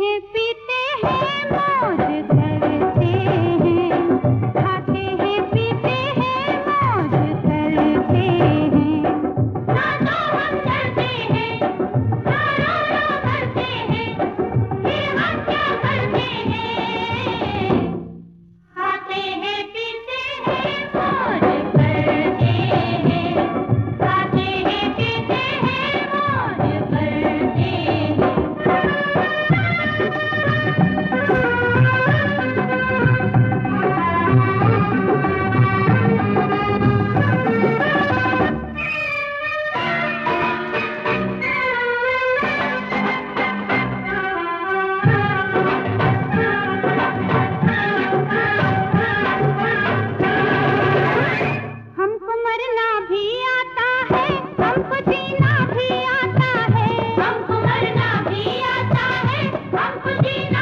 हैं पीते हैं मौज करते हैं, खाते हैं पीते हैं मौज करते हैं। ना तो हम डरते हैं, ना रो रो करते हैं, ये हम क्या करते हैं। खाते हैं पीते हैं मौज करते हैं, खाते हैं पीते हैं मौज करते हैं। हमको मरना भी आता है, हमको जीना भी आता है, हमको मरना भी आता है, हमको जीना